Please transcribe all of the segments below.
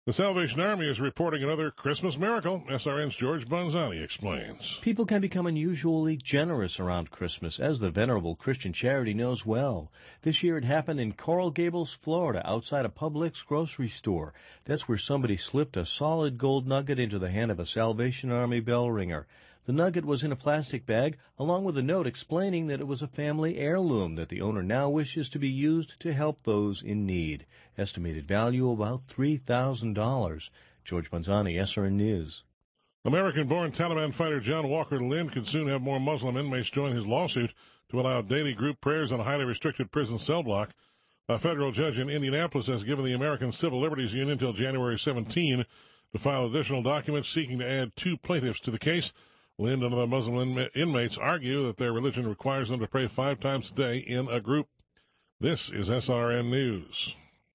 The Salvation Army is reporting another Christmas miracle. SRN's George Bonzani explains. People can become unusually generous around Christmas, as the venerable Christian charity knows well. This year it happened in Coral Gables, Florida, outside a Publix grocery store. That's where somebody slipped a solid gold nugget into the hand of a Salvation Army bell ringer. The nugget was in a plastic bag, along with a note explaining that it was a family heirloom that the owner now wishes to be used to help those in need. Estimated value about $3,000. George Bonzani, SRN News. American-born Taliban fighter John Walker Lynn could soon have more Muslim inmates join his lawsuit to allow daily group prayers on a highly restricted prison cell block. A federal judge in Indianapolis has given the American Civil Liberties Union until January 17 to file additional documents seeking to add 2 plaintiffs to the case. Lynn and other Muslim inmates argue that their religion requires them to pray 5 times a day in a group. This is SRN News.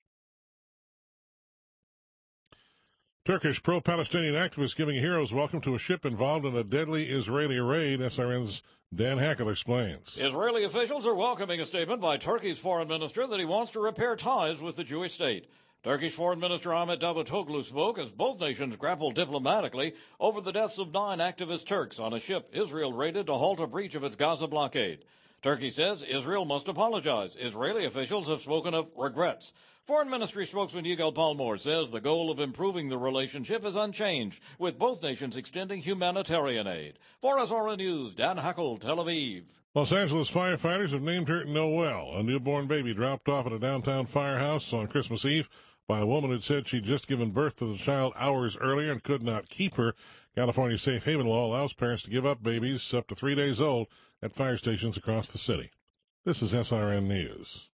Turkish pro-Palestinian activists giving a hero's welcome to a ship involved in a deadly Israeli raid. SRN's Dan Hackett explains. Israeli officials are welcoming a statement by Turkey's foreign minister that he wants to repair ties with the Jewish state. Turkish Foreign Minister Ahmet Davutoglu spoke as both nations grappled diplomatically over the deaths of 9 activist Turks on a ship Israel raided to halt a breach of its Gaza blockade. Turkey says Israel must apologize. Israeli officials have spoken of regrets. Foreign Ministry spokesman Yigal Palmore says the goal of improving the relationship is unchanged, with both nations extending humanitarian aid. For SRN News, Dan Hackle, Tel Aviv. Los Angeles firefighters have named her Noelle, a newborn baby dropped off at a downtown firehouse on Christmas Eve by a woman who said she'd just given birth to the child hours earlier and could not keep her. California's safe haven law allows parents to give up babies up to 3 days old at fire stations across the city. This is SRN News.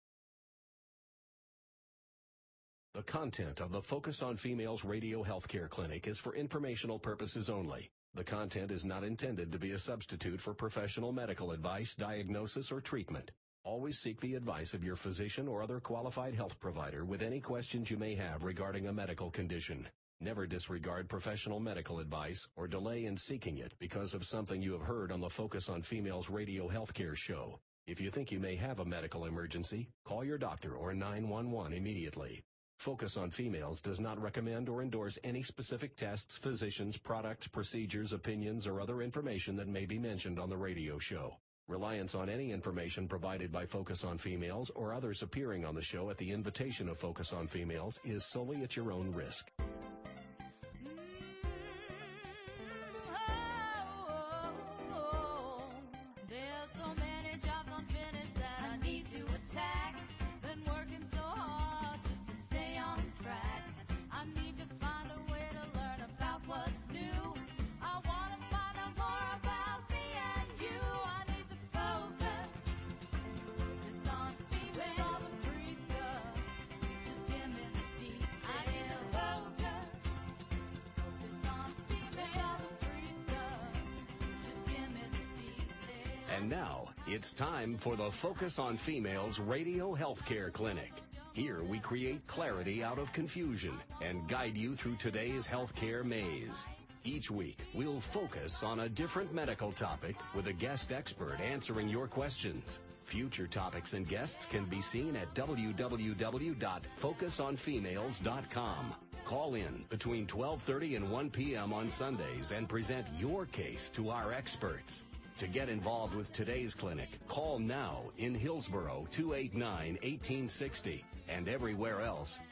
The content of the Focus on Females Radio Healthcare Clinic is for informational purposes only. The content is not intended to be a substitute for professional medical advice, diagnosis, or treatment. Always seek the advice of your physician or other qualified health provider with any questions you may have regarding a medical condition. Never disregard professional medical advice or delay in seeking it because of something you have heard on the Focus on Females Radio Healthcare show. If you think you may have a medical emergency, call your doctor or 911 immediately. Focus on Females does not recommend or endorse any specific tests, physicians, products, procedures, opinions, or other information that may be mentioned on the radio show. Reliance on any information provided by Focus on Females or others appearing on the show at the invitation of Focus on Females is solely at your own risk. There's so many jobs unfinished that I need to attack. Been working so hard just to stay on track. I need to find a way to learn about what's new. I want to find out more about me and you. I need the focus. Focus on females. With all the free stuff, just give me the details. I need the focus. Focus on females. With all the free stuff, just give me the details. And now, it's time for the Focus on Females Radio Healthcare Clinic. Here we create clarity out of confusion and guide you through today's healthcare maze. Each week, we'll focus on a different medical topic with a guest expert answering your questions. Future topics and guests can be seen at www.focusonfemales.com. Call in between 12:30 and 1 p.m. on Sundays and present your case to our experts. To get involved with today's clinic, call now in Hillsborough 289-1860 and everywhere else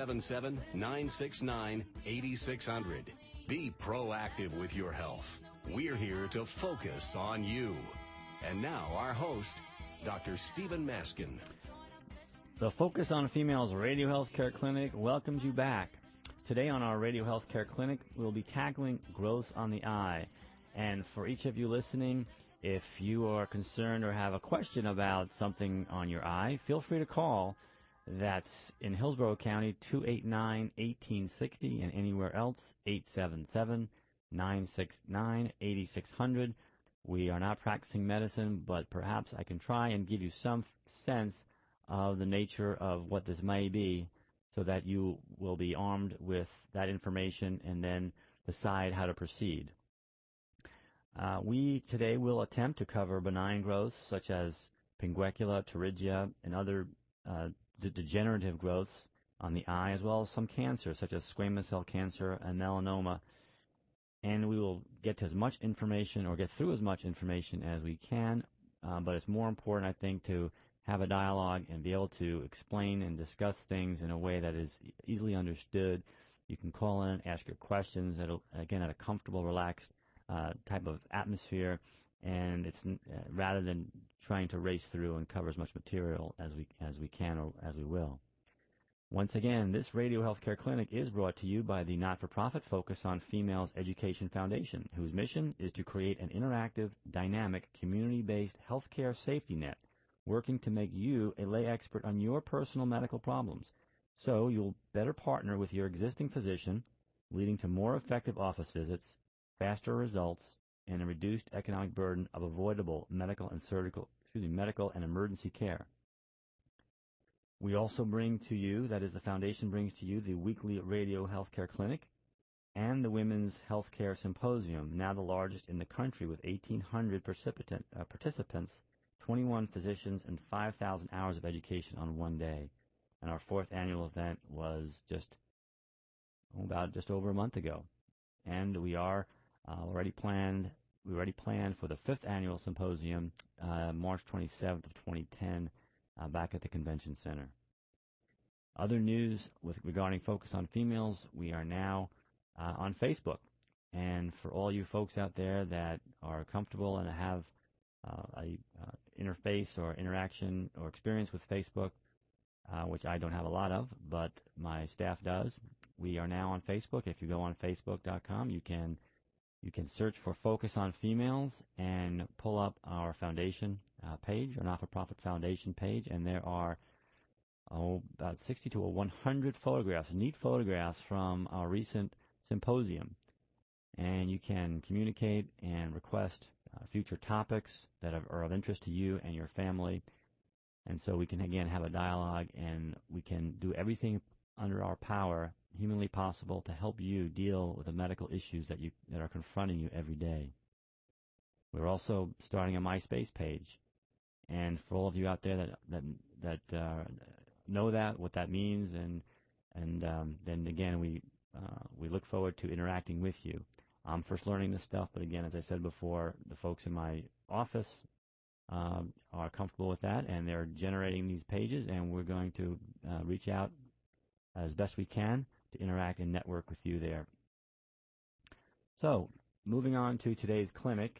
877-969-8600. Be proactive with your health. We're here to focus on you. And now our host, Dr. Stephen Maskin. The Focus on Females Radio Healthcare Clinic welcomes you back. Today on our Radio Healthcare Clinic, we'll be tackling growths on the eye. And for each of you listening, if you are concerned or have a question about something on your eye, feel free to call. That's in Hillsborough County, 289-1860, and anywhere else, 877-969-8600. We are not practicing medicine, but perhaps I can try and give you some sense of the nature of what this may be so that you will be armed with that information and then decide how to proceed. We today will attempt to cover benign growths such as pinguecula, pterygia, and other degenerative growths on the eye, as well as some cancers such as squamous cell cancer and melanoma. And we will get to as much information or get through as much information as we can, but it's more important, I think, to have a dialogue and be able to explain and discuss things in a way that is easily understood. You can call in, ask your questions, at a comfortable, relaxed type of atmosphere, and it's rather than trying to race through and cover as much material as we can or as we will. Once again, this Radio Healthcare Clinic is brought to you by the not-for-profit Focus on Females Education Foundation, whose mission is to create an interactive, dynamic, community-based healthcare safety net, working to make you a lay expert on your personal medical problems, so you'll better partner with your existing physician, leading to more effective office visits, faster results, and a reduced economic burden of avoidable medical and emergency care. We also bring to you, that is the foundation brings to you, the weekly Radio Healthcare Clinic and the Women's Healthcare Symposium, now the largest in the country with 1,800 participants, 21 physicians, and 5,000 hours of education on one day. And our fourth annual event was just over a month ago. And we are already planned for the fifth annual symposium, March 27th of 2010, back at the Convention Center. Other news regarding Focus on Females, we are now on Facebook. And for all you folks out there that are comfortable and have a interface or interaction or experience with Facebook, which I don't have a lot of, but my staff does, we are now on Facebook. If you go on Facebook.com, you can search for Focus on Females and pull up our foundation page, our not-for-profit foundation page, and there are about 60 to 100 photographs, neat photographs from our recent symposium. And you can communicate and request future topics that are of interest to you and your family. And so we can, again, have a dialogue, and we can do everything under our power, humanly possible, to help you deal with the medical issues that are confronting you every day. We're also starting a MySpace page, and for all of you out there that know what that means, and then again we look forward to interacting with you. I'm first learning this stuff, but again, as I said before, the folks in my office are comfortable with that, and they're generating these pages, and we're going to reach out as best we can to interact and network with you there. So, moving on to today's clinic.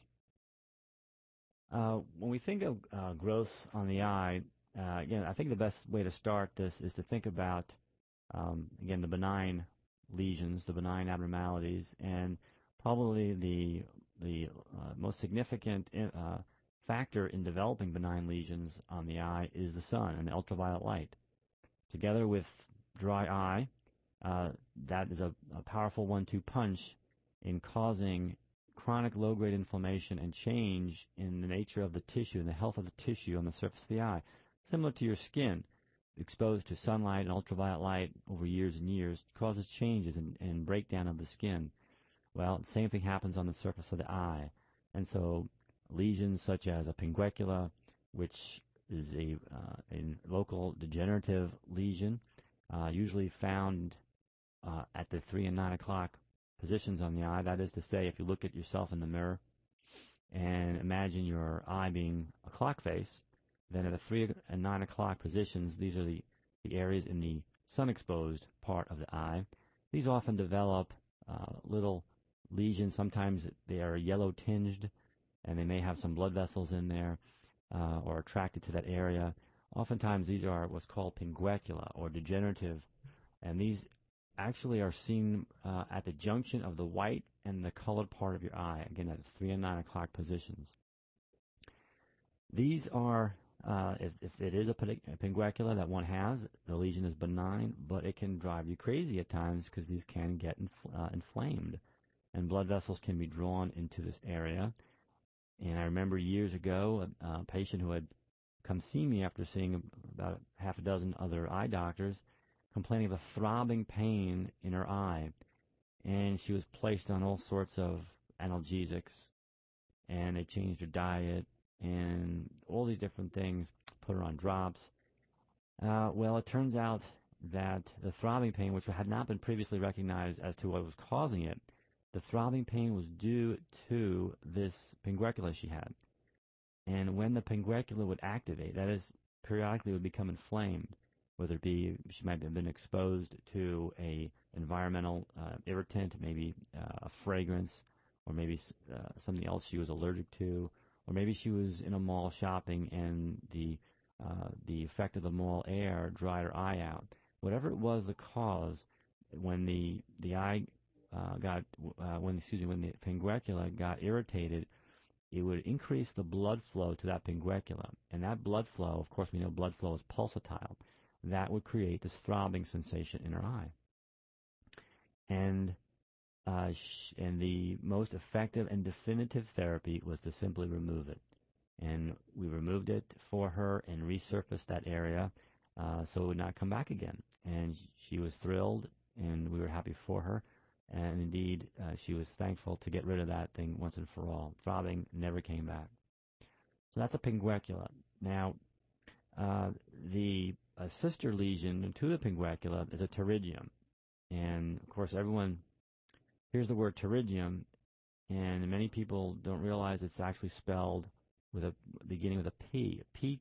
When we think of growths on the eye, again, I think the best way to start this is to think about, again, the benign lesions, the benign abnormalities, and probably the most significant factor in developing benign lesions on the eye is the sun and the ultraviolet light. Together with dry eye, that is a powerful 1-2 punch in causing chronic low-grade inflammation and change in the nature of the tissue and the health of the tissue on the surface of the eye. Similar to your skin, exposed to sunlight and ultraviolet light over years and years causes changes and breakdown of the skin. Well, the same thing happens on the surface of the eye. And so lesions such as a pinguecula, which is a local degenerative lesion, usually found at the 3 and 9 o'clock positions on the eye. That is to say, if you look at yourself in the mirror and imagine your eye being a clock face, then at the 3 and 9 o'clock positions, these are the areas in the sun-exposed part of the eye. These often develop little lesions. Sometimes they are yellow-tinged, and they may have some blood vessels in there or attracted to that area. Oftentimes these are what's called pinguecula or degenerative, and these actually are seen at the junction of the white and the colored part of your eye, again at 3 and 9 o'clock positions. These are, if it is a pinguecula that one has, the lesion is benign, but it can drive you crazy at times because these can get inflamed, and blood vessels can be drawn into this area. And I remember years ago a patient who had come see me after seeing about half a dozen other eye doctors, complaining of a throbbing pain in her eye, and she was placed on all sorts of analgesics, and they changed her diet and all these different things, put her on drops. Well, it turns out that the throbbing pain, which had not been previously recognized as to what was causing it, the throbbing pain was due to this pinguecula she had. And when the pinguecula would activate, that is, periodically would become inflamed, whether it be she might have been exposed to a environmental irritant, maybe a fragrance, or maybe something else she was allergic to, or maybe she was in a mall shopping and the effect of the mall air dried her eye out. Whatever it was the cause, when the eye when the pinguecula got irritated, it would increase the blood flow to that pinguecula, and that blood flow, of course, we know blood flow is pulsatile. That would create this throbbing sensation in her eye. And the most effective and definitive therapy was to simply remove it. And we removed it for her and resurfaced that area so it would not come back again. And she was thrilled, and we were happy for her. And indeed, she was thankful to get rid of that thing once and for all. Throbbing never came back. So that's a pinguecula. Now, the sister lesion to the pinguecula is a pterygium. And, of course, everyone hears the word pterygium, and many people don't realize it's actually spelled with a beginning with a P,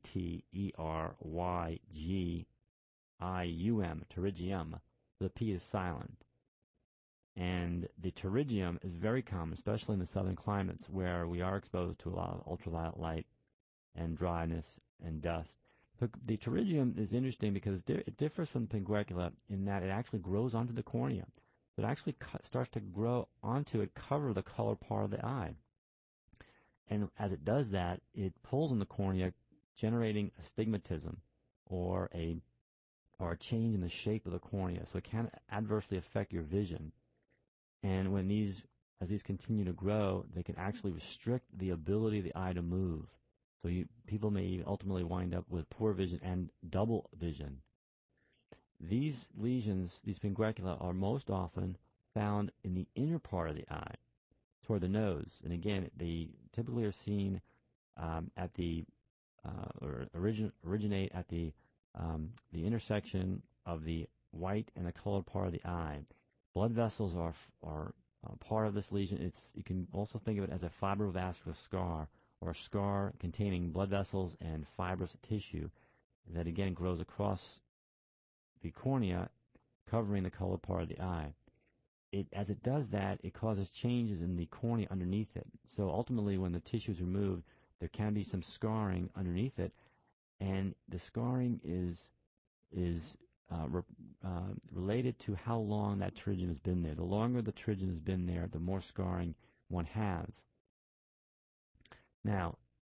P-T-E-R-Y-G-I-U-M, pterygium. The P is silent. And the pterygium is very common, especially in the southern climates where we are exposed to a lot of ultraviolet light and dryness and dust. The pterygium is interesting because it differs from the pinguecula in that it actually grows onto the cornea. It actually starts to grow onto it, cover the colored part of the eye. And as it does that, it pulls on the cornea, generating astigmatism or a change in the shape of the cornea. So it can adversely affect your vision. And as these continue to grow, they can actually restrict the ability of the eye to move. So people may ultimately wind up with poor vision and double vision. These lesions, these pinguecula, are most often found in the inner part of the eye, toward the nose. And again, they typically are seen at the originate at the intersection of the white and the colored part of the eye. Blood vessels are part of this lesion. You can also think of it as a fibrovascular scar, or a scar containing blood vessels and fibrous tissue that again grows across the cornea, covering the colored part of the eye. As it does that, it causes changes in the cornea underneath it. So ultimately, when the tissue is removed, there can be some scarring underneath it, and the scarring is related to how long that pterygium has been there. The longer the pterygium has been there, the more scarring one has. Now,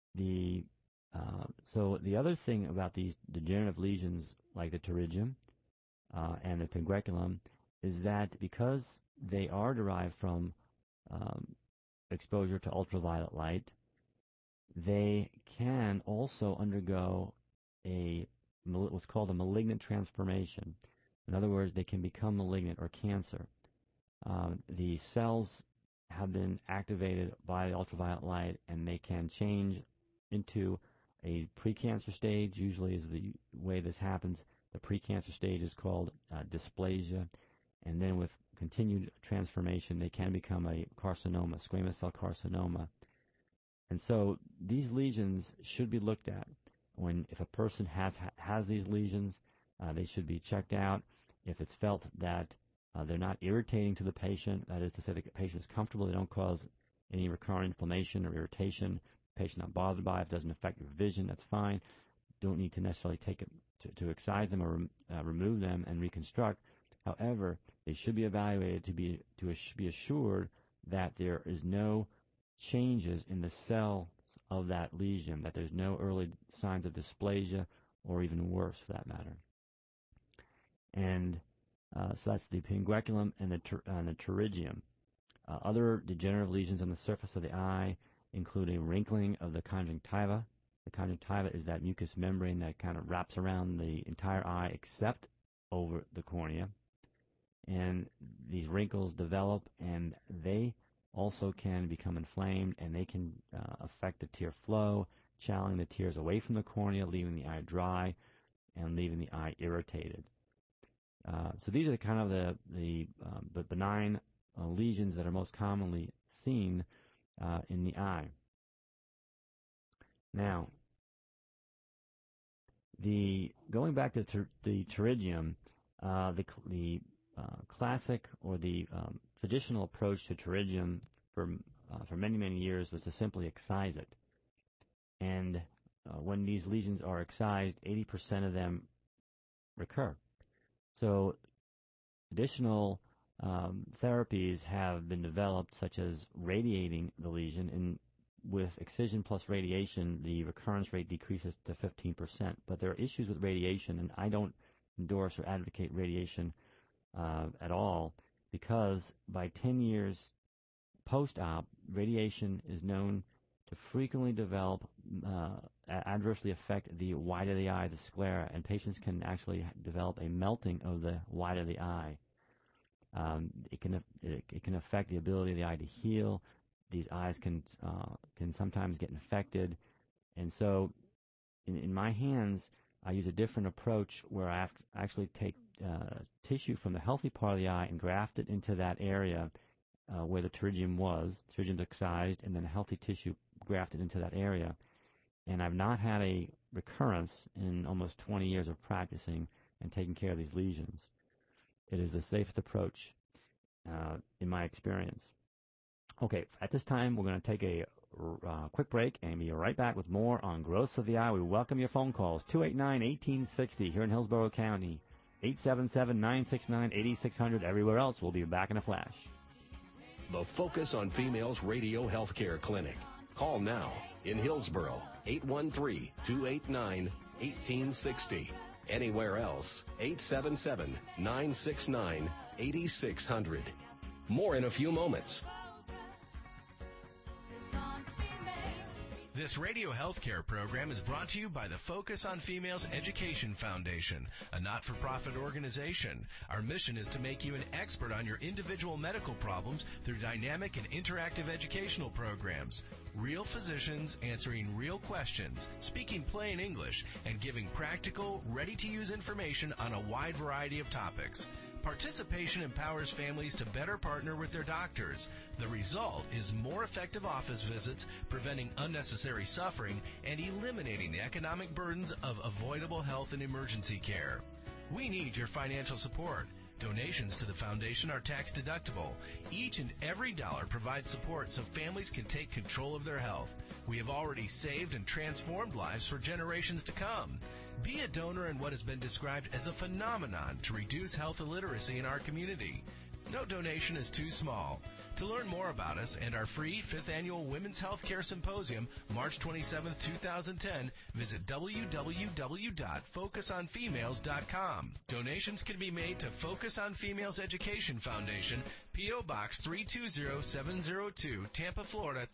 so the other thing about these degenerative lesions, like the pterygium and the pingueculum, is that because they are derived from exposure to ultraviolet light, they can also undergo what's called a malignant transformation. In other words, they can become malignant or cancer. The cells have been activated by ultraviolet light, and they can change into a precancer stage. Usually is the way this happens. The precancer stage is called dysplasia, and then with continued transformation, they can become a carcinoma, squamous cell carcinoma. And so these lesions should be looked at. If a person has these lesions, they should be checked out. If it's felt that they're not irritating to the patient, that is to say the patient is comfortable, they don't cause any recurrent inflammation or irritation, the patient not bothered by it, if it doesn't affect your vision, that's fine. Don't need to necessarily take it to excise them or remove them and reconstruct. However, they should be evaluated to be assured that there is no changes in the cells of that lesion, that there's no early signs of dysplasia or even worse for that matter. And so that's the pingueculum and the pterygium. Other degenerative lesions on the surface of the eye include a wrinkling of the conjunctiva. The conjunctiva is that mucous membrane that kind of wraps around the entire eye except over the cornea. And these wrinkles develop, and they also can become inflamed, and they can affect the tear flow, channeling the tears away from the cornea, leaving the eye dry, and leaving the eye irritated. So these are kind of the benign lesions that are most commonly seen in the eye. Now, going back to the pterygium, the classic or the traditional approach to pterygium for many years was to simply excise it. And when these lesions are excised, 80% of them recur. So additional therapies have been developed, such as radiating the lesion, and with excision plus radiation, the recurrence rate decreases to 15%. But there are issues with radiation, and I don't endorse or advocate radiation at all, because by 10 years post-op, radiation is known to frequently develop, adversely affect the white of the eye, the sclera, and patients can actually develop a melting of the white of the eye. It can affect the ability of the eye to heal. These eyes can sometimes get infected, and so in my hands, I use a different approach where I actually take tissue from the healthy part of the eye and graft it into that area where the pterygium was. Pterygium's excised, and then healthy tissue grafted into that area. And I've not had a recurrence in almost 20 years of practicing and taking care of these lesions. It is the safest approach in my experience. Okay, at this time, we're going to take a quick break and be right back with more on growth of the eye. We welcome your phone calls, 289-1860 here in Hillsborough County, 877-969-8600. Everywhere else, we'll be back in a flash. The Focus on Females Radio Healthcare Clinic. Call now in Hillsborough, 813-289-1860. Anywhere else, 877-969-8600. More in a few moments. This radio healthcare program is brought to you by the Focus on Females Education Foundation, a not-for-profit organization. Our mission is to make you an expert on your individual medical problems through dynamic and interactive educational programs. Real physicians answering real questions, speaking plain English, and giving practical, ready-to-use information on a wide variety of topics. Participation empowers families to better partner with their doctors. The result is more effective office visits, preventing unnecessary suffering, and eliminating the economic burdens of avoidable health and emergency care. We need your financial support. Donations to the foundation are tax deductible. Each and every dollar provides support so families can take control of their health. We have already saved and transformed lives for generations to come. Be a donor in what has been described as a phenomenon to reduce health illiteracy in our community. No donation is too small. To learn more about us and our free 5th Annual Women's Healthcare Symposium, March 27, 2010, visit www.focusonfemales.com. Donations can be made to Focus on Females Education Foundation, P.O. Box 320702, Tampa, Florida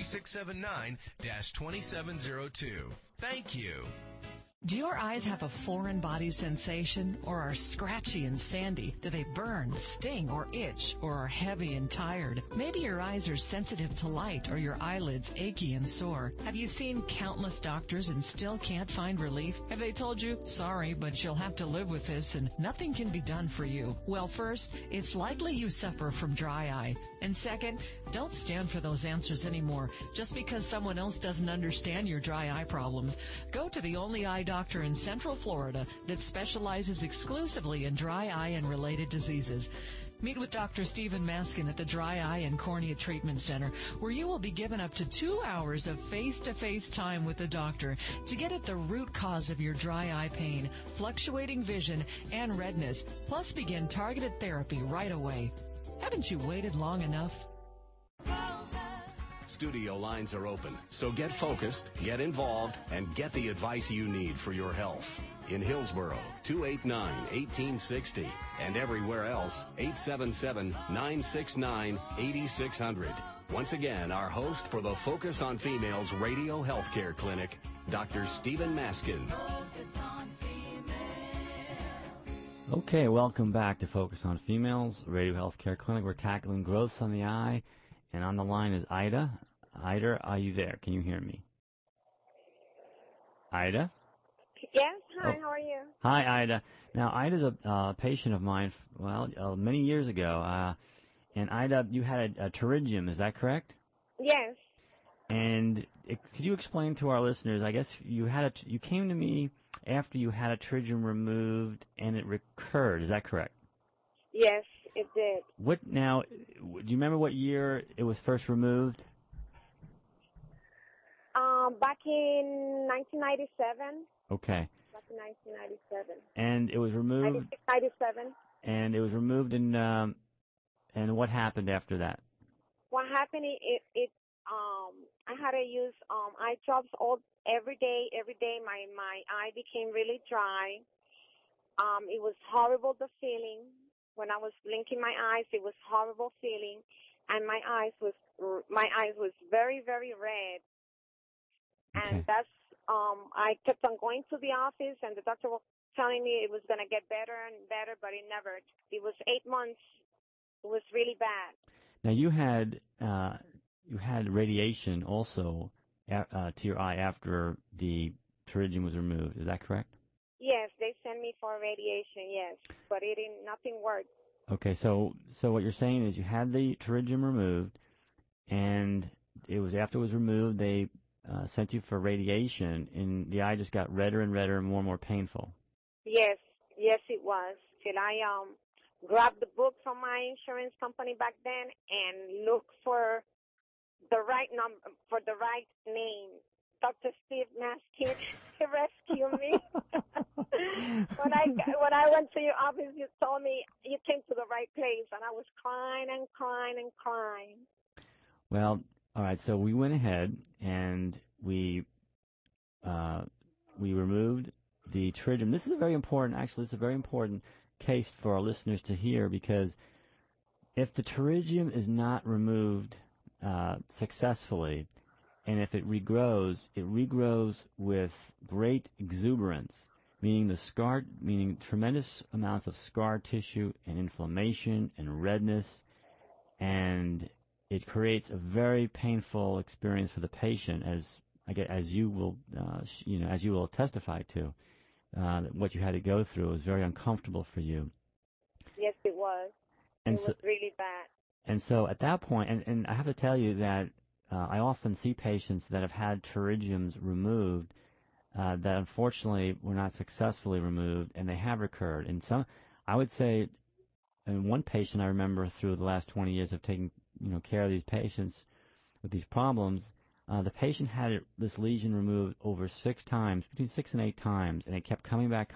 33679-2702. Thank you. Do your eyes have a foreign body sensation, or are scratchy and sandy? Do they burn, sting, or itch, or are heavy and tired? Maybe your eyes are sensitive to light, or your eyelids achy and sore. Have you seen countless doctors and still can't find relief? Have they told you, sorry, but you'll have to live with this and nothing can be done for you? Well, first, it's likely you suffer from dry eye. And second, don't stand for those answers anymore. Just because someone else doesn't understand your dry eye problems, go to the only eye doctor in Central Florida that specializes exclusively in dry eye and related diseases. Meet with Dr. Stephen Maskin at the Dry Eye and Cornea Treatment Center, where you will be given up to 2 hours of face-to-face time with the doctor to get at the root cause of your dry eye pain, fluctuating vision, and redness, plus begin targeted therapy right away. Haven't you waited long enough? Studio lines are open, so get focused, get involved, and get the advice you need for your health. In Hillsborough, 289-1860, and everywhere else, 877-969-8600. Once again, our host for the Focus on Females Radio Healthcare Clinic, Dr. Stephen Maskin. Okay, welcome back to Focus on Females Radio Healthcare Clinic. We're tackling growths on the eye, and on the line is Ida. Ida, are you there? Can you hear me? Ida? Yes, Hi, how are you? Hi, Ida. Now, Ida's a patient of mine, many years ago. And Ida, you had a pterygium, is that correct? Yes. And could you explain to our listeners, I guess you came to me after you had a pterygium removed and it recurred, is that correct? Yes, it did. Do you remember what year it was first removed? Back in 1997. Okay. Back in 1997. And it was removed. 97. And it was removed, and what happened after that? What happened? I had to use eye drops every day. Every day, my eye became really dry. It was horrible, the feeling when I was blinking my eyes. It was horrible feeling, and my eyes was very, very red. Okay. And that's I kept on going to the office, and the doctor was telling me it was going to get better and better, but it never. It was 8 months. It was really bad. Now you had radiation also to your eye after the pterygium was removed. Is that correct? Yes, they sent me for radiation. Yes, but nothing worked. Okay, so what you're saying is you had the pterygium removed, and it was after it was removed they sent you for radiation, and the eye just got redder and redder and more painful. Yes, it was. Till I grabbed the book from my insurance company back then and looked for the right number, for the right name. Dr. Steve Maskey to rescue me. When I went to your office, you told me you came to the right place, and I was crying and crying and crying. Well, all right. So we went ahead and we removed the pterygium. This is a very important case for our listeners to hear, because if the pterygium is not removed successfully, and if it regrows with great exuberance, meaning tremendous amounts of scar tissue and inflammation and redness, and it creates a very painful experience for the patient, as you will testify to. What you had to go through was very uncomfortable for you. Yes, it was. It was really bad. And so at that point, and I have to tell you that I often see patients that have had pterygiums removed that unfortunately were not successfully removed, and they have recurred. And I would say, and one patient I remember through the last 20 years of taking care of these patients with these problems, the patient had this lesion removed over 6 times, between 6 and 8 times, and it kept coming back.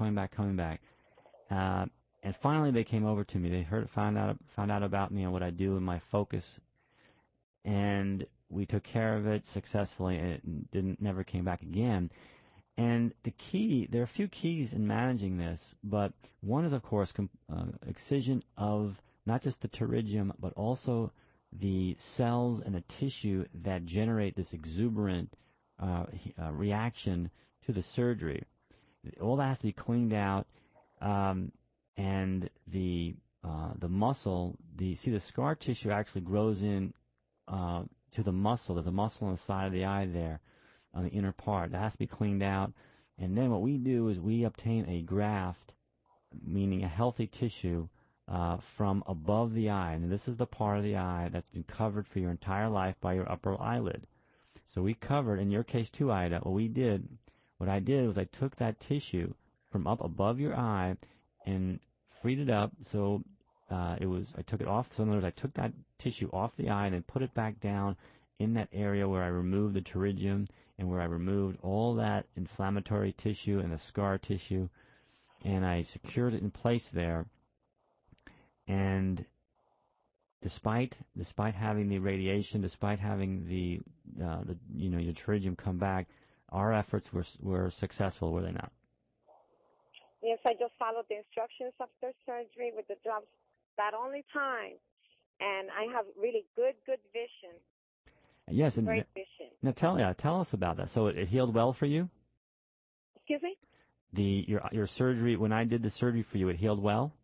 And finally, they came over to me. They found out about me and what I do in my focus, and we took care of it successfully, and it never came back again. And there are a few keys in managing this, but one is, of course, excision of not just the pterygium, but also the cells and the tissue that generate this exuberant reaction to the surgery. All that has to be cleaned out, and the muscle, the scar tissue actually grows in to the muscle. There's a muscle on the side of the eye there, on the inner part. That has to be cleaned out. And then what we do is we obtain a graft, meaning a healthy tissue, from above the eye. And this is the part of the eye that's been covered for your entire life by your upper eyelid. So we covered, in your case too, Ida, what I did was I took that tissue from up above your eye and freed it up. So I took it off. So in other words, I took that tissue off the eye and then put it back down in that area where I removed the pterygium and where I removed all that inflammatory tissue and the scar tissue, and I secured it in place there. And despite having the radiation, despite having the your pterygium come back, our efforts were successful, were they not? Yes, I just followed the instructions after surgery with the drops that only time, and I have really good vision. Yes, and great vision. Now tell us about that. So it healed well for you? Excuse me? Your surgery, when I did the surgery for you, it healed well?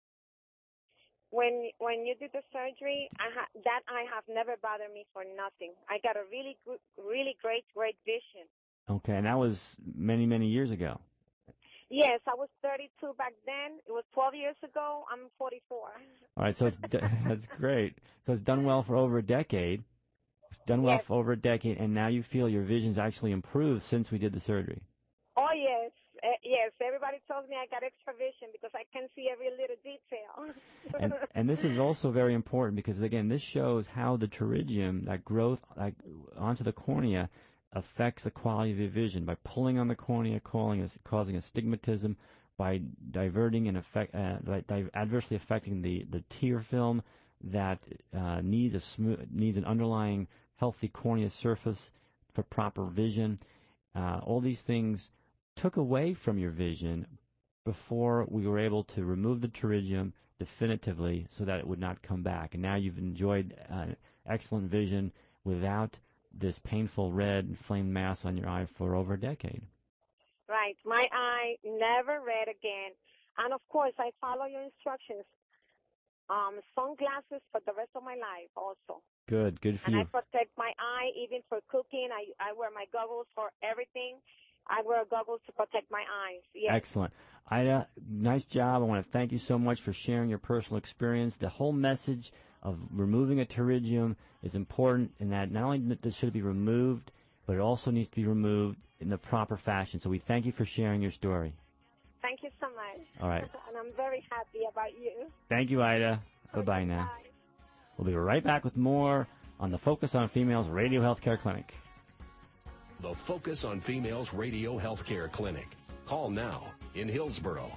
When you did the surgery, that eye have never bothered me for nothing. I got a really good, really great vision. Okay, and that was many years ago. Yes, I was 32 back then. It was 12 years ago. I'm 44. All right, so that's great. So it's done well for over a decade. It's done well for over a decade, and now you feel your vision's actually improved since we did the surgery. Oh, yes. Yes, everybody tells me I got extra vision because I can see every little detail. and this is also very important because, again, this shows how the pterygium, that growth onto the cornea, affects the quality of your vision by pulling on the cornea, causing astigmatism, by diverting and adversely affecting the tear film that needs an underlying healthy cornea surface for proper vision. All these things took away from your vision before we were able to remove the pterygium definitively so that it would not come back. And now you've enjoyed excellent vision without this painful red inflamed mass on your eye for over a decade. Right. My eye never red again. And, of course, I follow your instructions. Sunglasses for the rest of my life also. Good for you. And I protect my eye even for cooking. I wear my goggles for everything. I wear goggles to protect my eyes. Yes. Excellent. Ida, nice job. I want to thank you so much for sharing your personal experience. The whole message of removing a pterygium is important in that not only should it be removed, but it also needs to be removed in the proper fashion. So we thank you for sharing your story. Thank you so much. All right. And I'm very happy about you. Thank you, Ida. Bye-bye now. Bye. We'll be right back with more on the Focus on Females Radio Healthcare Clinic. The Focus on Females Radio Healthcare Clinic. Call now in Hillsborough,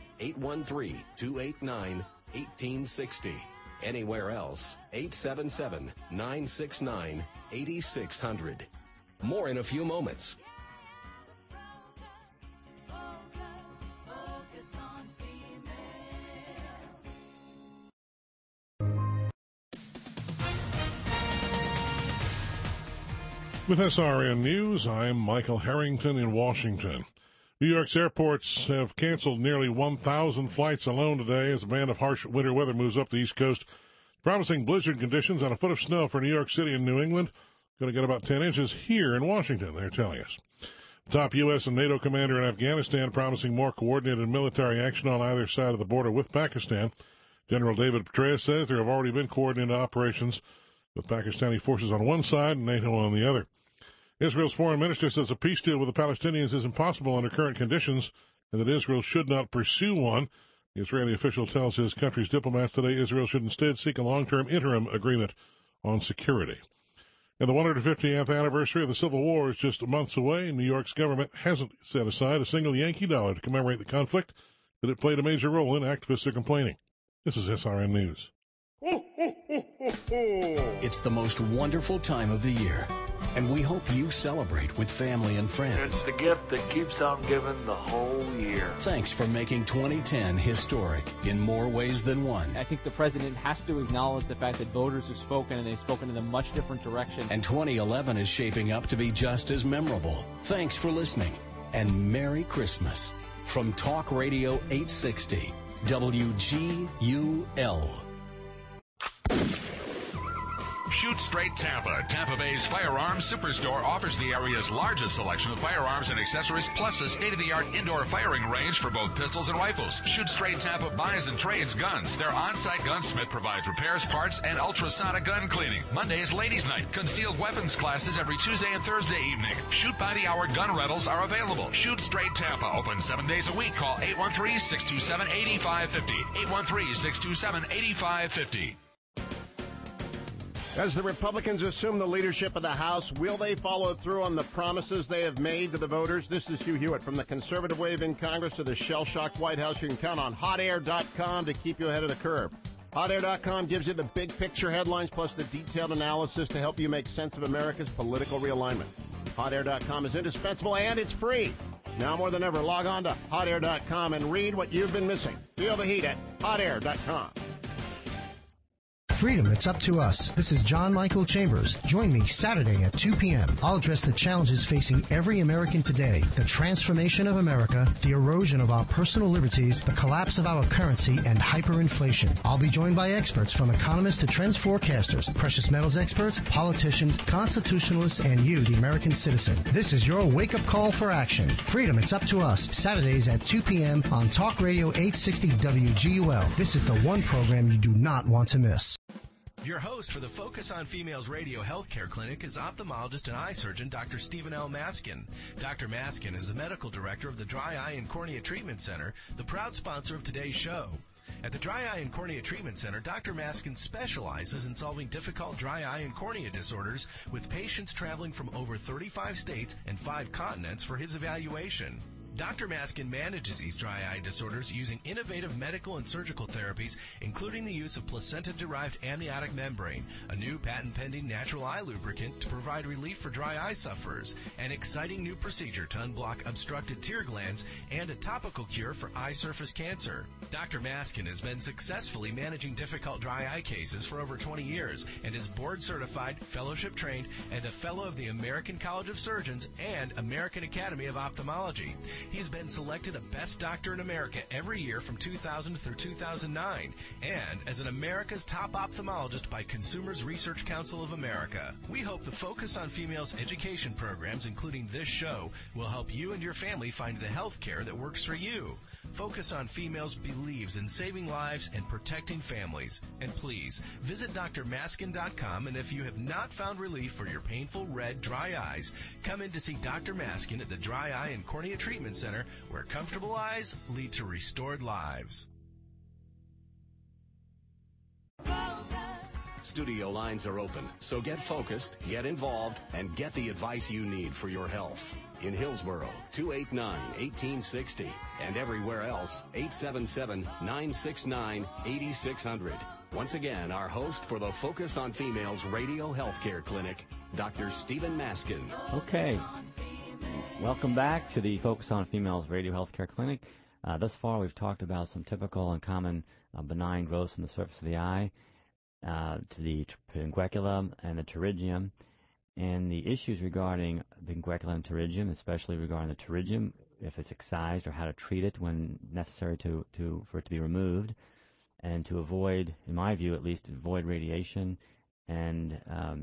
813-289-1860. Anywhere else, 877-969-8600. More in a few moments. Focus on With SRN News, I'm Michael Harrington in Washington. New York's airports have canceled nearly 1,000 flights alone today as a band of harsh winter weather moves up the East Coast, promising blizzard conditions and a foot of snow for New York City and New England. Going to get about 10 inches here in Washington, they're telling us. Top U.S. and NATO commander in Afghanistan promising more coordinated military action on either side of the border with Pakistan. General David Petraeus says there have already been coordinated operations with Pakistani forces on one side and NATO on the other. Israel's foreign minister says a peace deal with the Palestinians is impossible under current conditions and that Israel should not pursue one. The Israeli official tells his country's diplomats today Israel should instead seek a long-term interim agreement on security. And the 150th anniversary of the Civil War is just months away. New York's government hasn't set aside a single Yankee dollar to commemorate the conflict that it played a major role in, activists are complaining. This is SRN News. It's the most wonderful time of the year, and we hope you celebrate with family and friends. It's the gift that keeps on giving the whole year. Thanks for making 2010 historic in more ways than one. I think the president has to acknowledge the fact that voters have spoken, and they've spoken in a much different direction. And 2011 is shaping up to be just as memorable. Thanks for listening, and Merry Christmas from Talk Radio 860 WGUL. Shoot Straight Tampa, Tampa Bay's firearms superstore, offers the area's largest selection of firearms and accessories, plus a state-of-the-art indoor firing range for both pistols and rifles. Shoot Straight Tampa buys and trades guns. Their on-site gunsmith provides repairs, parts, and ultrasonic gun cleaning. Monday is Ladies' Night. Concealed weapons classes every Tuesday and Thursday evening. Shoot-by-the-hour gun rentals are available. Shoot Straight Tampa, open 7 days a week. Call 813-627-8550. 813-627-8550. As the Republicans assume the leadership of the House, will they follow through on the promises they have made to the voters? This is Hugh Hewitt. From the conservative wave in Congress to the shell-shocked White House, you can count on hotair.com to keep you ahead of the curve. Hotair.com gives you the big picture headlines plus the detailed analysis to help you make sense of America's political realignment. Hotair.com is indispensable and it's free. Now more than ever, log on to hotair.com and read what you've been missing. Feel the heat at hotair.com. Freedom, it's up to us. This is John Michael Chambers. Join me Saturday at 2 p.m. I'll address the challenges facing every American today, the transformation of America, the erosion of our personal liberties, the collapse of our currency, and hyperinflation. I'll be joined by experts from economists to trends forecasters, precious metals experts, politicians, constitutionalists, and you, the American citizen. This is your wake-up call for action. Freedom, it's up to us. Saturdays at 2 p.m. on Talk Radio 860 WGUL. This is the one program you do not want to miss. Your host for the Focus on Females Radio Healthcare Clinic is ophthalmologist and eye surgeon Dr. Stephen L. Maskin. Dr. Maskin is the medical director of the Dry Eye and Cornea Treatment Center, the proud sponsor of today's show. At the Dry Eye and Cornea Treatment Center, Dr. Maskin specializes in solving difficult dry eye and cornea disorders with patients traveling from over 35 states and 5 continents for his evaluation. Dr. Maskin manages these dry eye disorders using innovative medical and surgical therapies, including the use of placenta-derived amniotic membrane, a new patent-pending natural eye lubricant to provide relief for dry eye sufferers, an exciting new procedure to unblock obstructed tear glands, and a topical cure for eye surface cancer. Dr. Maskin has been successfully managing difficult dry eye cases for over 20 years and is board-certified, fellowship-trained, and a fellow of the American College of Surgeons and American Academy of Ophthalmology. He's been selected a Best Doctor in America every year from 2000 through 2009 and as an America's Top Ophthalmologist by Consumers Research Council of America. We hope the Focus on Females education programs, including this show, will help you and your family find the health care that works for you. Focus on Females believes in saving lives and protecting families. And please, visit drmaskin.com, and if you have not found relief for your painful red, dry eyes, come in to see Dr. Maskin at the Dry Eye and Cornea Treatment Center, where comfortable eyes lead to restored lives. Studio lines are open, so get focused, get involved, and get the advice you need for your health. In Hillsborough, 289-1860, and everywhere else, 877-969-8600. Once again, our host for the Focus on Females Radio Healthcare Clinic, Dr. Stephen Maskin. Okay. Welcome back to the Focus on Females Radio Healthcare Clinic. Thus far, we've talked about some typical and common benign growths in the surface of the eye, to the pingueculum and the pterygium, and the issues regarding pingueculum and pterygium, especially regarding the pterygium, if it's excised or how to treat it when necessary for it to be removed, and to avoid, in my view at least, avoid radiation, and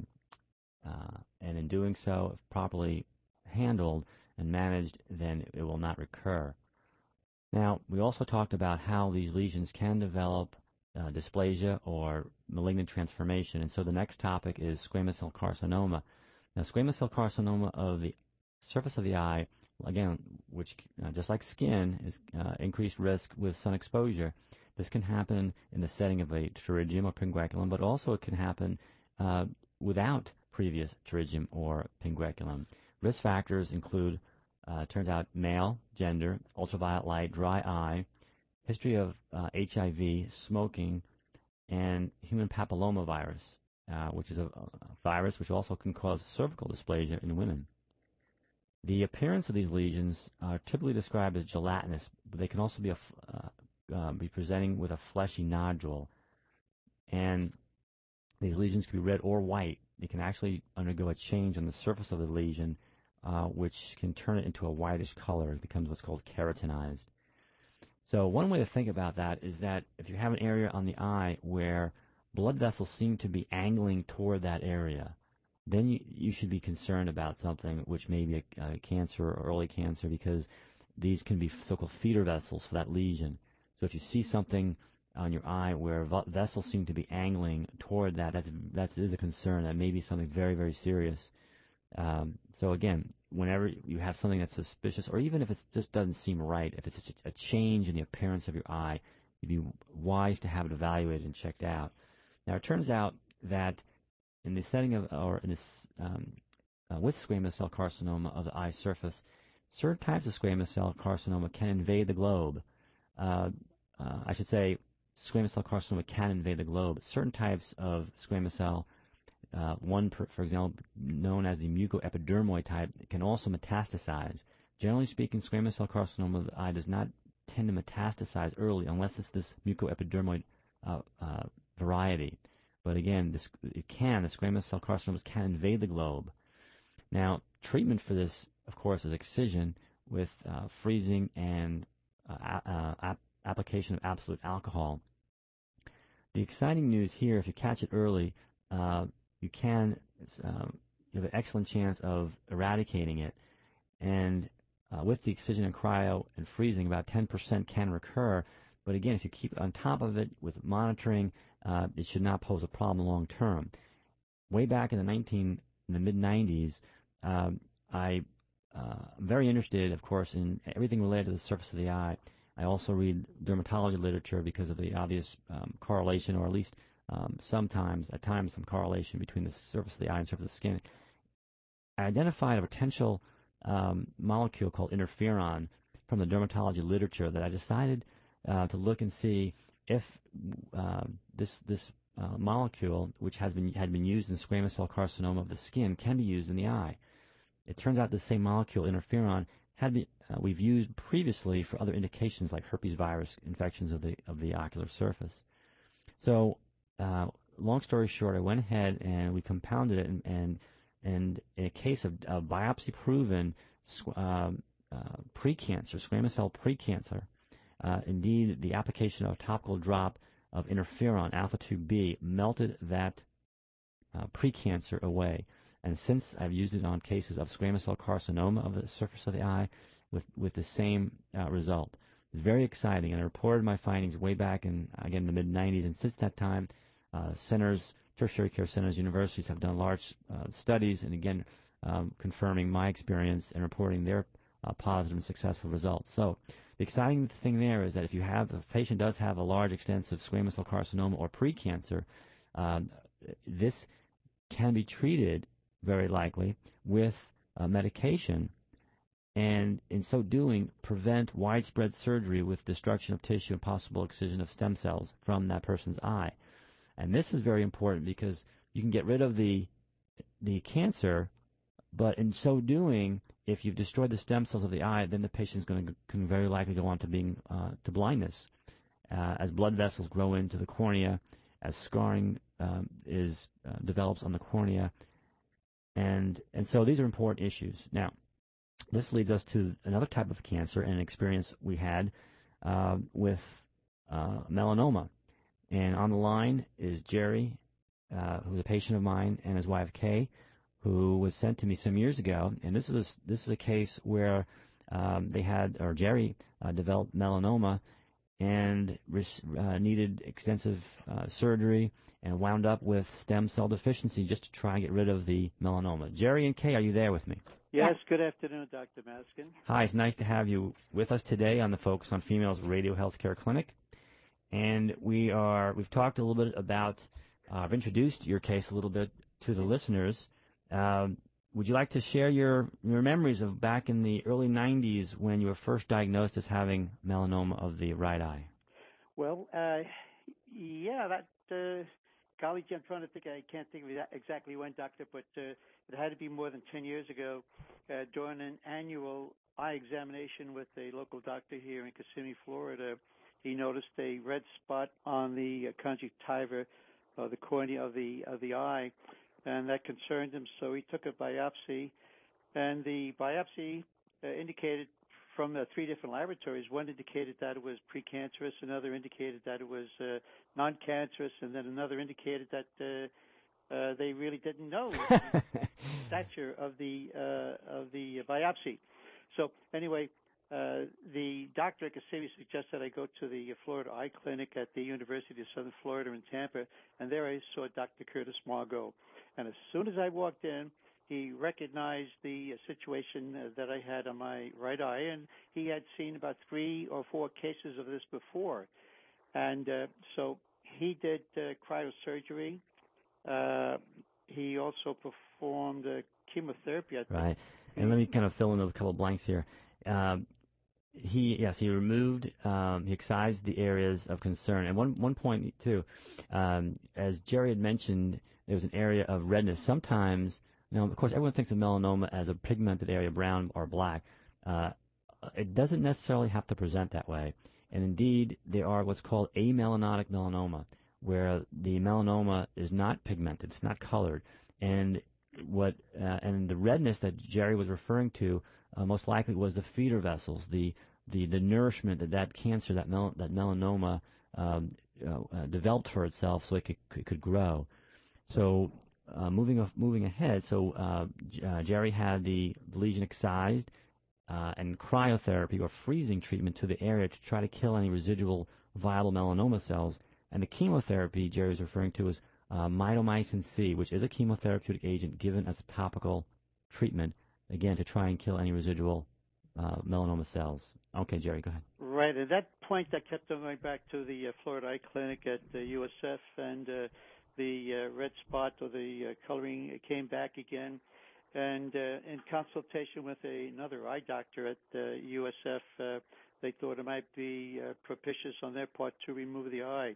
in doing so, if properly handled and managed, then it will not recur. Now, we also talked about how these lesions can develop dysplasia or malignant transformation, and so the next topic is squamous cell carcinoma. Now, squamous cell carcinoma of the surface of the eye, again, which just like skin, is increased risk with sun exposure. This can happen in the setting of a pterygium or pingueculum, but also it can happen without previous pterygium or pingueculum. Risk factors include, turns out, male, gender, ultraviolet light, dry eye, history of HIV, smoking, and human papillomavirus, which is a virus which also can cause cervical dysplasia in women. The appearance of these lesions are typically described as gelatinous, but they can also be presenting with a fleshy nodule. And these lesions can be red or white. They can actually undergo a change on the surface of the lesion, which can turn it into a whitish color. It becomes what's called keratinized. So one way to think about that is that if you have an area on the eye where blood vessels seem to be angling toward that area, then you should be concerned about something which may be a cancer or early cancer, because these can be so-called feeder vessels for that lesion. So if you see something on your eye where vessels seem to be angling toward that is a concern. That may be something very, very serious. So again, whenever you have something that's suspicious, or even if it just doesn't seem right, if it's a change in the appearance of your eye, you'd be wise to have it evaluated and checked out. Now, it turns out that in the setting of, or in this, with squamous cell carcinoma of the eye surface, certain types of squamous cell carcinoma can invade the globe. I should say, squamous cell carcinoma can invade the globe. Certain types of squamous cell, for example, known as the mucoepidermoid type, can also metastasize. Generally speaking, squamous cell carcinoma of the eye does not tend to metastasize early unless it's this mucoepidermoid variety. But again, the squamous cell carcinomas can invade the globe. Now, treatment for this, of course, is excision with freezing and application of absolute alcohol. The exciting news here, if you catch it early, you have an excellent chance of eradicating it. And with the excision and cryo and freezing, about 10% can recur. But again, if you keep on top of it with monitoring, it should not pose a problem long term. Way back in the mid-90s, I'm very interested, of course, in everything related to the surface of the eye. I also read dermatology literature because of the obvious correlation, or at least at times, some correlation between the surface of the eye and surface of the skin. I identified a potential molecule called interferon from the dermatology literature that I decided to look and see if this molecule, which had been used in squamous cell carcinoma of the skin, can be used in the eye. It turns out the same molecule, interferon, we've used previously for other indications like herpes virus infections of the ocular surface. So, long story short, I went ahead and we compounded it, and in a case of biopsy-proven precancer, squamous cell precancer, indeed, the application of a topical drop of interferon, alpha-2b, melted that precancer away. And since I've used it on cases of squamous cell carcinoma of the surface of the eye with the same result. It's very exciting, and I reported my findings way back in, again, the mid-90s, and since that time, centers, tertiary care centers, universities have done large studies, and again, confirming my experience and reporting their positive and successful results. So the exciting thing there is that if a patient does have a large, extensive squamous cell carcinoma or precancer, this can be treated very likely with medication, and in so doing, prevent widespread surgery with destruction of tissue and possible excision of stem cells from that person's eye. And this is very important because you can get rid of the cancer, but in so doing, if you've destroyed the stem cells of the eye, then the patient can very likely go on to being to blindness, as blood vessels grow into the cornea, as scarring develops on the cornea, and so these are important issues. Now, this leads us to another type of cancer and experience we had with melanoma. And on the line is Jerry, who's a patient of mine, and his wife Kay, who was sent to me some years ago. And this is a case where Jerry developed melanoma and needed extensive surgery and wound up with stem cell deficiency just to try and get rid of the melanoma. Jerry and Kay, are you there with me? Yes, good afternoon, Dr. Maskin. Hi, it's nice to have you with us today on the Focus on Females Radio Healthcare Clinic. And we've talked a little bit about, I've introduced your case a little bit to the listeners. Would you like to share your memories of back in the early 90s when you were first diagnosed as having melanoma of the right eye? Well, golly, I'm trying to think. I can't think of exactly when, Doctor, but it had to be more than 10 years ago during an annual eye examination with a local doctor here in Kissimmee, Florida. He noticed a red spot on the conjunctiva, the cornea of the eye, and that concerned him. So he took a biopsy, and the biopsy indicated from the three different laboratories. One indicated that it was precancerous, another indicated that it was non-cancerous, and then another indicated that they really didn't know the stature of the biopsy. So anyway, the doctor at Kissimmee suggested I go to the Florida Eye Clinic at the University of Southern Florida in Tampa, and there I saw Dr. Curtis Margot. And as soon as I walked in, he recognized the situation that I had on my right eye, and he had seen about 3 or 4 cases of this before. And so he did cryosurgery. He also performed chemotherapy. Right. And let me kind of fill in a couple of blanks here. He removed, he excised the areas of concern. And one point, too, as Jerry had mentioned, there was an area of redness. Sometimes, of course, everyone thinks of melanoma as a pigmented area, brown or black. It doesn't necessarily have to present that way. And indeed, there are what's called amelanotic melanoma, where the melanoma is not pigmented, it's not colored, and and the redness that Jerry was referring to most likely was the feeder vessels, the nourishment that cancer, that melanoma developed for itself so it could grow. So moving ahead, so Jerry had the lesion excised and cryotherapy or freezing treatment to the area to try to kill any residual viable melanoma cells. And the chemotherapy Jerry's referring to is mitomycin C, which is a chemotherapeutic agent given as a topical treatment, again, to try and kill any residual melanoma cells. Okay, Jerry, go ahead. Right. At that point, I kept on going back to the Florida Eye Clinic at the USF, and the red spot or the coloring came back again. And in consultation with another eye doctor at USF, they thought it might be propitious on their part to remove the eye.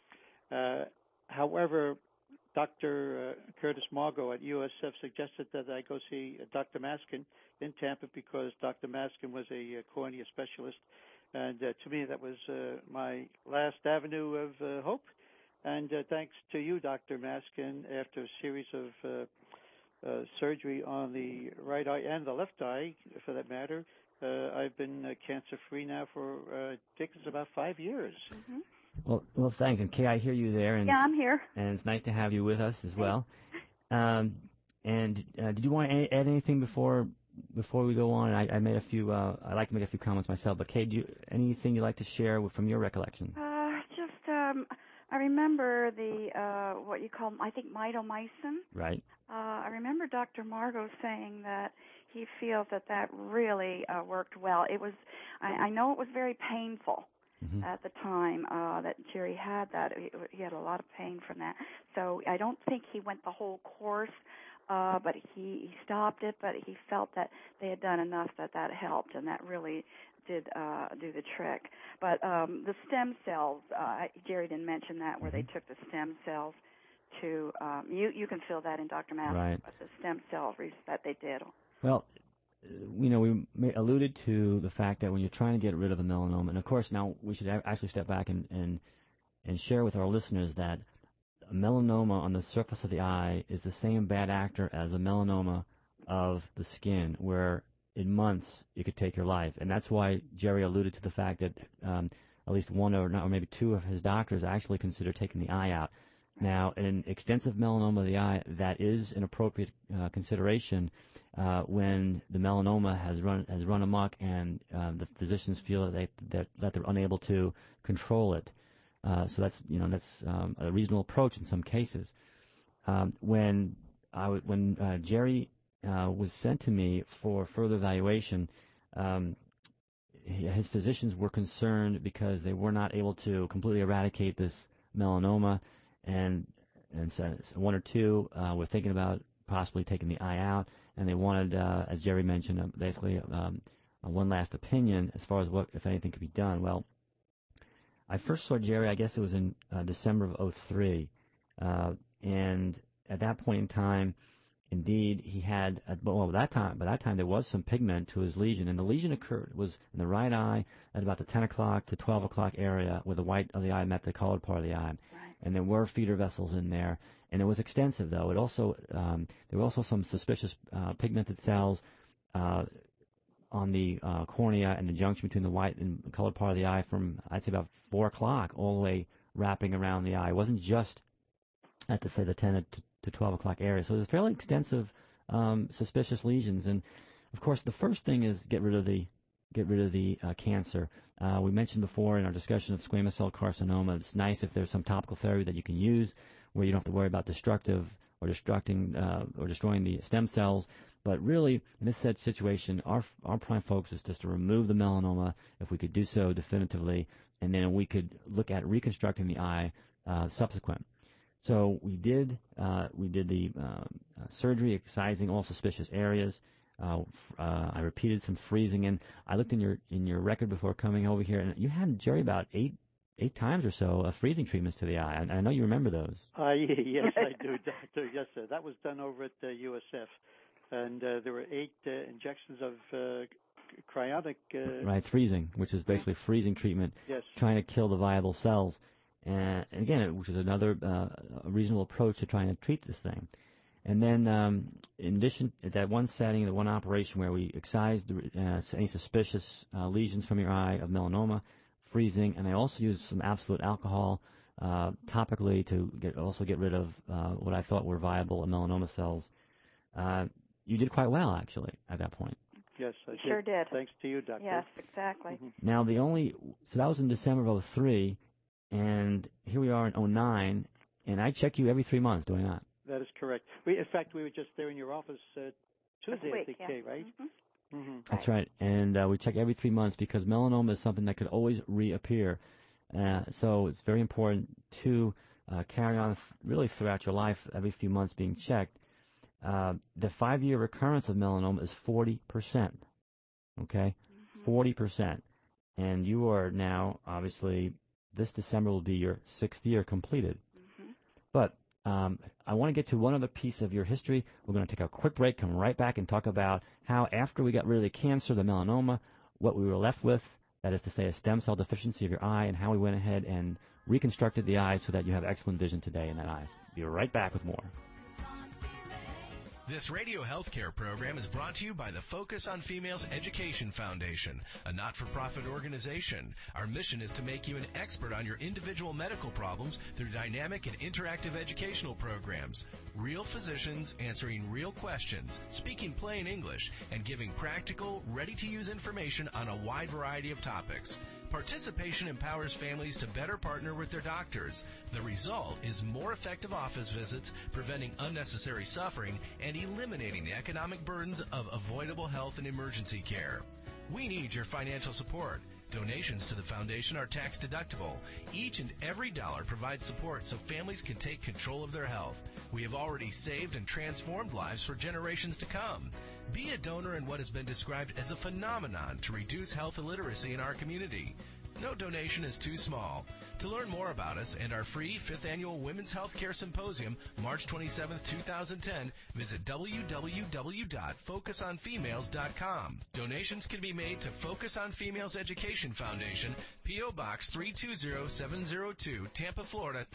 However, Dr. Curtis Margot at USF suggested that I go see Dr. Maskin in Tampa because Dr. Maskin was a cornea specialist. And to me, that was my last avenue of hope. And thanks to you, Dr. Maskin, after a series of surgery on the right eye and the left eye, for that matter, I've been cancer-free now for I think it's about 5 years. Mm-hmm. Well, thanks. And Kay, I hear you there. And yeah, I'm here. And it's nice to have you with us as well. And did you want to add anything before we go on? And I made a few. I like to make a few comments myself. But Kay, anything you'd like to share from your recollection? I remember the what you call, I think, mitomycin. Right. I remember Dr. Margot saying that he feels that really worked well. It was, I know it was very painful. Mm-hmm. At the time that Jerry had that. He had a lot of pain from that. So I don't think he went the whole course, but he stopped it, but he felt that they had done enough that helped, and that really did do the trick. But the stem cells, Jerry didn't mention that, where they took the stem cells to, you can feel that in Dr. Madden, right. But the stem cell that they did. Well, we alluded to the fact that when you're trying to get rid of a melanoma, and of course now we should actually step back and share with our listeners that a melanoma on the surface of the eye is the same bad actor as a melanoma of the skin, where in months it could take your life. And that's why Jerry alluded to the fact that at least one or maybe two of his doctors actually consider taking the eye out. Now, in an extensive melanoma of the eye, that is an appropriate consideration when the melanoma has run amok and the physicians feel that they're unable to control it. So that's a reasonable approach in some cases. When Jerry was sent to me for further evaluation, his physicians were concerned because they were not able to completely eradicate this melanoma, and so one or two were thinking about possibly taking the eye out, and they wanted, as Jerry mentioned, basically one last opinion as far as what, if anything, could be done. Well, I first saw Jerry, I guess it was in December of 2003, and at that point in time, indeed, he had, by that time there was some pigment to his lesion, and the lesion was in the right eye at about the 10 o'clock to 12 o'clock area where the white of the eye met the colored part of the eye. Right. And there were feeder vessels in there, and it was extensive, though. It also there were also some suspicious pigmented cells on the cornea and the junction between the white and colored part of the eye from, I'd say, about 4 o'clock all the way wrapping around the eye. It wasn't just at the 10 to 12 o'clock area. So it was fairly extensive suspicious lesions. And, of course, the first thing is get rid of the cancer. We mentioned before in our discussion of squamous cell carcinoma, it's nice if there's some topical therapy that you can use where you don't have to worry about destroying the stem cells. But really, in this situation, our prime focus is just to remove the melanoma, if we could do so definitively, and then we could look at reconstructing the eye subsequent. So we did the surgery, excising all suspicious areas. I repeated some freezing, and I looked in your record before coming over here, and you had, Jerry, about eight times or so freezing treatments to the eye. I know you remember those. Yes, I do, Doctor. Yes, sir. That was done over at USF, and there were 8 injections of cryonic. Right, freezing, which is basically freezing treatment, yes, trying to kill the viable cells. And again, which is another reasonable approach to trying to treat this thing. And then, in addition, at that one setting, the one operation where we excised any suspicious lesions from your eye of melanoma, freezing, and I also used some absolute alcohol topically to also get rid of what I thought were viable melanoma cells. You did quite well, actually, at that point. Yes, I Sure did. Thanks to you, Doctor. Yes, exactly. Now, so that was in December of 03, and here we are in 09, and I check you every 3 months, do I not? That is correct. In fact, we were just there in your office Tuesday, week, I think, yeah. Kay, right? Mm-hmm. That's right. And we check every 3 months because melanoma is something that could always reappear. So it's very important to carry on really throughout your life, every few months being checked. The 5-year recurrence of melanoma is 40%. Okay? 40%. And you are now, obviously, this December will be your 6th year completed. But I want to get to one other piece of your history. We're going to take a quick break, come right back, and talk about how after we got rid of the cancer, the melanoma, what we were left with, that is to say a stem cell deficiency of your eye, and how we went ahead and reconstructed the eye so that you have excellent vision today in that eye. Be right back with more. This radio healthcare program is brought to you by the Focus on Females Education Foundation, a not-for-profit organization. Our mission is to make you an expert on your individual medical problems through dynamic and interactive educational programs. Real physicians answering real questions, speaking plain English, and giving practical, ready-to-use information on a wide variety of topics. Participation empowers families to better partner with their doctors. The result is more effective office visits, preventing unnecessary suffering, and eliminating the economic burdens of avoidable health and emergency care. We need your financial support. Donations to the foundation are tax deductible. Each and every dollar provides support so families can take control of their health. We have already saved and transformed lives for generations to come. Be a donor in what has been described as a phenomenon to reduce health illiteracy in our community. No donation is too small. To learn more about us and our free 5th Annual Women's Healthcare Symposium, March 27, 2010, visit www.focusonfemales.com. Donations can be made to Focus on Females Education Foundation, P.O. Box 320702, Tampa, Florida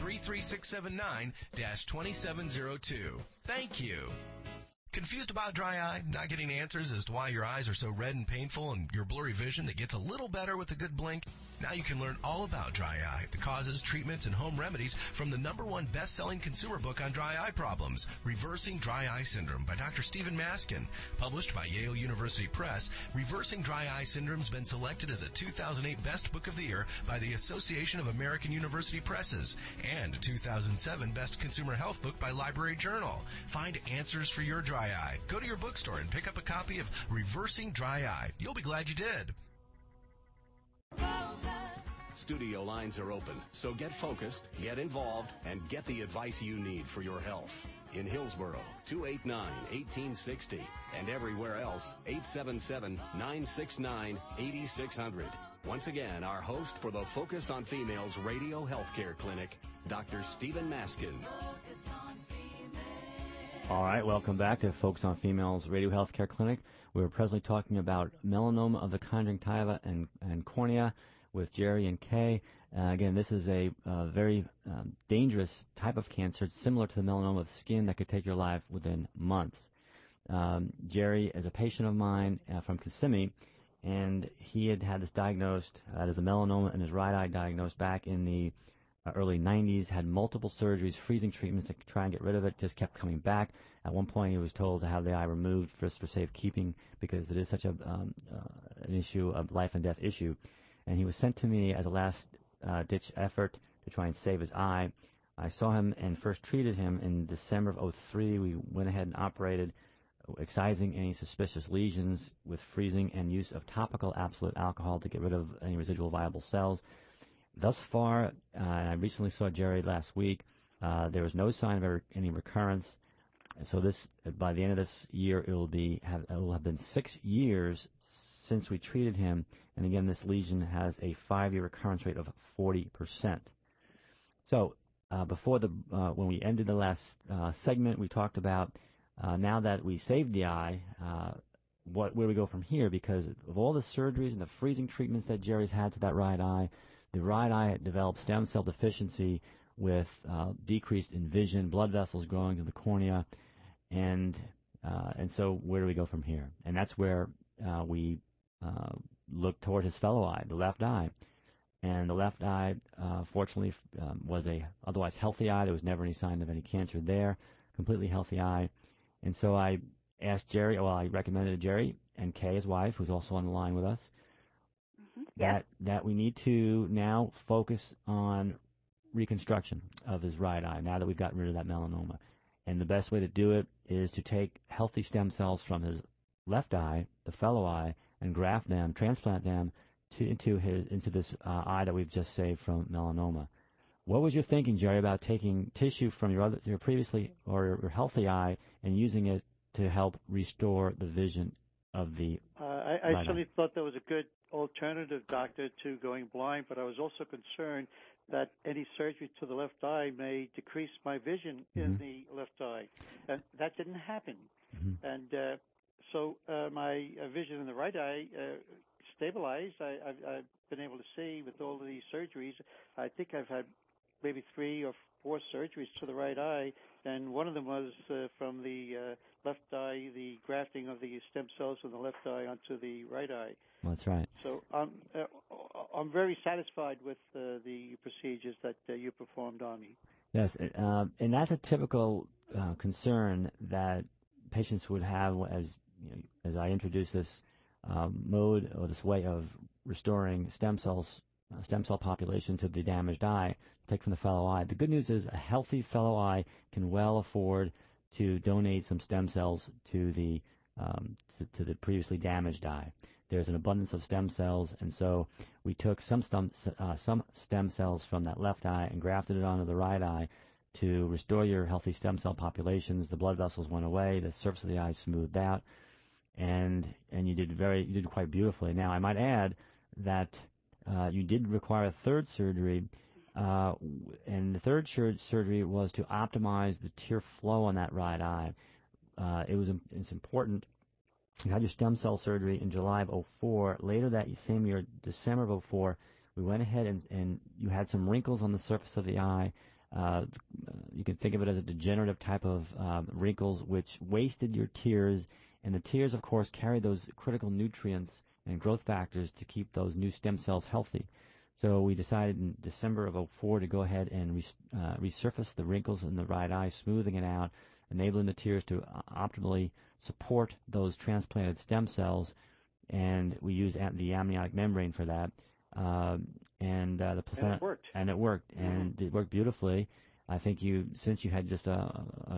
33679-2702. Thank you. Confused about dry eye? Not getting answers as to why your eyes are so red and painful and your blurry vision that gets a little better with a good blink? Now you can learn all about dry eye, the causes, treatments, and home remedies from the #1 best-selling consumer book on dry eye problems, Reversing Dry Eye Syndrome by Dr. Stephen Maskin. Published by Yale University Press, Reversing Dry Eye Syndrome has been selected as a 2008 Best Book of the Year by the Association of American University Presses and a 2007 Best Consumer Health Book by Library Journal. Find answers for your dry eye. Go to your bookstore and pick up a copy of Reversing Dry Eye. You'll be glad you did. Studio lines are open, so get focused, get involved, and get the advice you need for your health. In Hillsborough, 289-1860, and everywhere else, 877-969-8600. Once again, our host for the Focus on Females Radio Healthcare Clinic, Dr. Stephen Maskin. All right, welcome back to Focus on Females Radio Healthcare Clinic. We're presently talking about melanoma of the conjunctiva and cornea with Jerry and Kay. Again, this is a very dangerous type of cancer. It's similar to the melanoma of skin that could take your life within months. Jerry is a patient of mine from Kissimmee, and he had this diagnosed as a melanoma in his right eye, diagnosed back in the early 90s, had multiple surgeries, freezing treatments to try and get rid of it, just kept coming back. At one point, he was told to have the eye removed for safekeeping because it is such an issue, a life and death issue. And he was sent to me as a last-ditch effort to try and save his eye. I saw him and first treated him in December of 03. We went ahead and operated, excising any suspicious lesions with freezing and use of topical absolute alcohol to get rid of any residual viable cells. Thus far, and I recently saw Jerry last week, there was no sign of any recurrence. So by the end of this year, it will have been 6 years since we treated him. And again, this lesion has a 5-year recurrence rate of 40%. So before when we ended the last segment, we talked about now that we saved the eye, where we go from here, because of all the surgeries and the freezing treatments that Jerry's had to that right eye, The right eye developed stem cell deficiency with decreased in vision, blood vessels growing to the cornea, and so where do we go from here? And that's where we look toward his fellow eye, the left eye. And the left eye, fortunately, was a otherwise healthy eye. There was never any sign of any cancer there, completely healthy eye. And so I asked Jerry, I recommended Jerry and Kay, his wife, who's also on the line with us, that we need to now focus on reconstruction of his right eye now that we've gotten rid of that melanoma. And the best way to do it is to take healthy stem cells from his left eye, the fellow eye, and graft them, transplant them into this eye that we've just saved from melanoma. What was your thinking, Jerry, about taking tissue from your previously or your healthy eye and using it to help restore the vision of the I certainly thought that was a good alternative, doctor, to going blind, but I was also concerned that any surgery to the left eye may decrease my vision in the left eye. And that didn't happen. And so my vision in the right eye stabilized. I've been able to see with all of these surgeries. I think I've had maybe 3 or 4 surgeries to the right eye, and one of them was from the left eye, the grafting of the stem cells from the left eye onto the right eye. That's right. So I'm very satisfied with the procedures that you performed on me. Yes, and that's a typical concern that patients would have as I introduce this mode or this way of restoring stem cell population to the damaged eye, take from the fellow eye. The good news is a healthy fellow eye can well afford to donate some stem cells to the previously damaged eye. There's an abundance of stem cells, and so we took some stem cells from that left eye and grafted it onto the right eye to restore your healthy stem cell populations. The blood vessels went away, the surface of the eye smoothed out, and you did quite beautifully. Now, I might add that you did require a third surgery, and the third surgery was to optimize the tear flow on that right eye. It's important. You had your stem cell surgery in July of 2004. Later that same year, December of 2004, we went ahead and you had some wrinkles on the surface of the eye. You can think of it as a degenerative type of wrinkles which wasted your tears, and the tears, of course, carry those critical nutrients and growth factors to keep those new stem cells healthy. So we decided in December of 2004 to go ahead and resurface the wrinkles in the right eye, smoothing it out, enabling the tears to optimally support those transplanted stem cells, and we use the amniotic membrane for that. And the placenta, and it worked. And it worked beautifully. I think since you had just a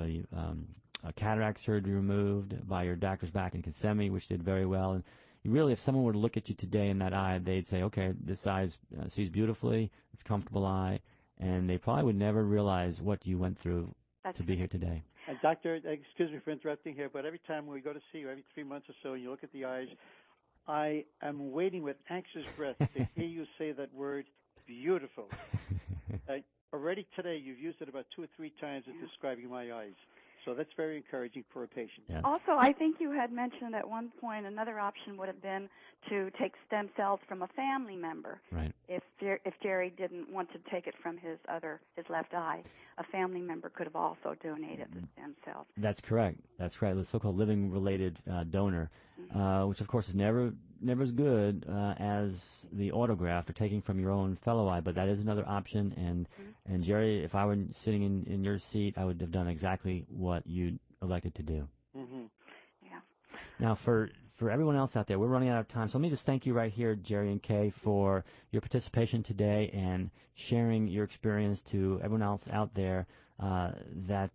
cataract surgery removed by your doctors back in Kissimmee, which did very well. And really, if someone were to look at you today in that eye, they'd say, okay, this eye sees beautifully, it's a comfortable eye, and they probably would never realize what you went through to be here today. Doctor, excuse me for interrupting here, but every time we go to see you, every 3 months or so, and you look at the eyes, I am waiting with anxious breath to hear you say that word, beautiful. Already today, you've used it about 2 or 3 times in describing my eyes. So that's very encouraging for a patient. Yeah. Also, I think you had mentioned at one point another option would have been to take stem cells from a family member. Right. If Jerry didn't want to take it from his left eye, a family member could have also donated the stem cells. That's correct. That's right. The so-called living-related donor, which of course is never as good as the autograft or taking from your own fellow eye, but that is another option. And Jerry, if I were sitting in your seat, I would have done exactly what you elected to do. Mm-hmm. Yeah. Now, for everyone else out there, we're running out of time, so let me just thank you right here, Jerry and Kay, for your participation today and sharing your experience to everyone else out there that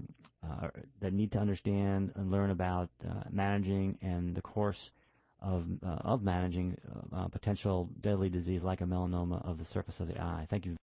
need to understand and learn about managing and the course of managing potential deadly disease like a melanoma of the surface of the eye. Thank you.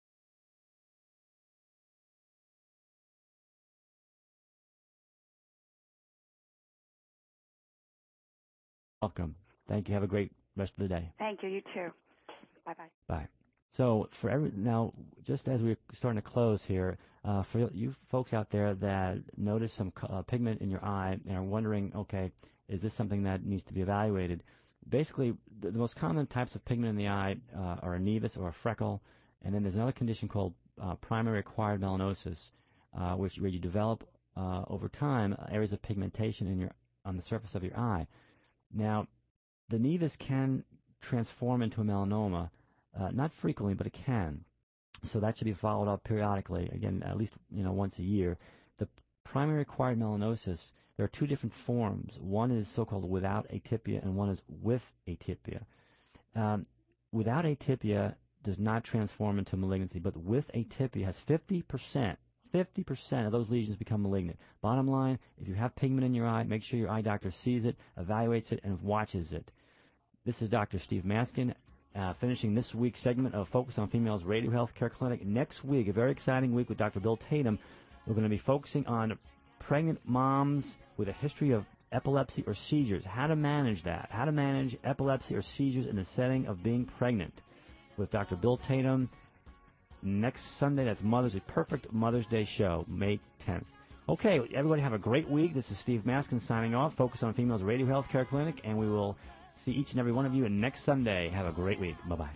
Welcome. Thank you. Have a great rest of the day. Thank you. You too. Bye-bye. Bye. So now, just as we're starting to close here, for you folks out there that notice some pigment in your eye and are wondering, okay, is this something that needs to be evaluated? basically, the most common types of pigment in the eye are a nevus or a freckle, and then there's another condition called primary acquired melanosis, where you develop over time areas of pigmentation on the surface of your eye. Now, the nevus can transform into a melanoma, not frequently, but it can. So that should be followed up periodically, again, at least once a year. The primary acquired melanosis, there are two different forms. One is so-called without atypia, and one is with atypia. Without atypia does not transform into malignancy, but with atypia has 50% of those lesions become malignant. Bottom line, if you have pigment in your eye, make sure your eye doctor sees it, evaluates it, and watches it. This is Dr. Steve Maskin, finishing this week's segment of Focus on Females Radio Health Care Clinic. Next week, a very exciting week with Dr. Bill Tatum. We're going to be focusing on pregnant moms with a history of epilepsy or seizures, how to manage that, how to manage epilepsy or seizures in the setting of being pregnant, with Dr. Bill Tatum. Next Sunday, that's a perfect Mother's Day show, May 10th. Okay, everybody have a great week. This is Steve Maskin signing off, Focus on Females Radio Health Care Clinic, and we will see each and every one of you next Sunday. Have a great week. Bye-bye.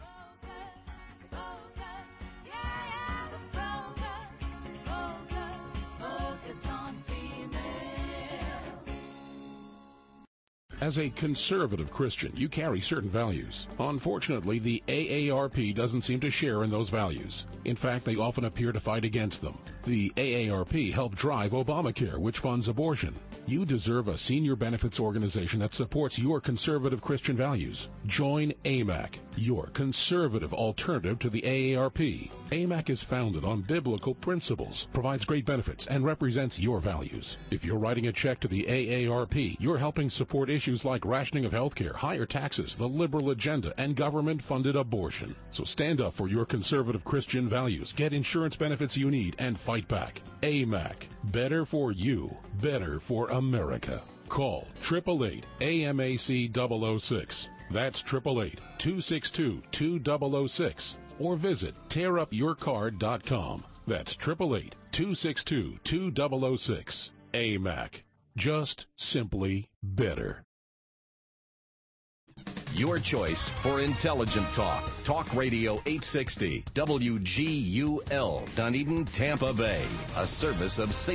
As a conservative Christian, you carry certain values. Unfortunately, the AARP doesn't seem to share in those values. In fact, they often appear to fight against them. The AARP helped drive Obamacare, which funds abortion. You deserve a senior benefits organization that supports your conservative Christian values. Join AMAC, your conservative alternative to the AARP. AMAC is founded on biblical principles, provides great benefits, and represents your values. If you're writing a check to the AARP, you're helping support issues like rationing of health care, higher taxes, the liberal agenda, and government-funded abortion. So stand up for your conservative Christian values, get insurance benefits you need, and fight back. AMAC. Better for you. Better for America. Call 888-AMAC-006. That's 888-262-2006. Or visit tearupyourcard.com. That's 888-262-2006. AMAC. Just simply better. Your choice for intelligent talk. Talk Radio 860 WGUL, Dunedin, Tampa Bay. A service of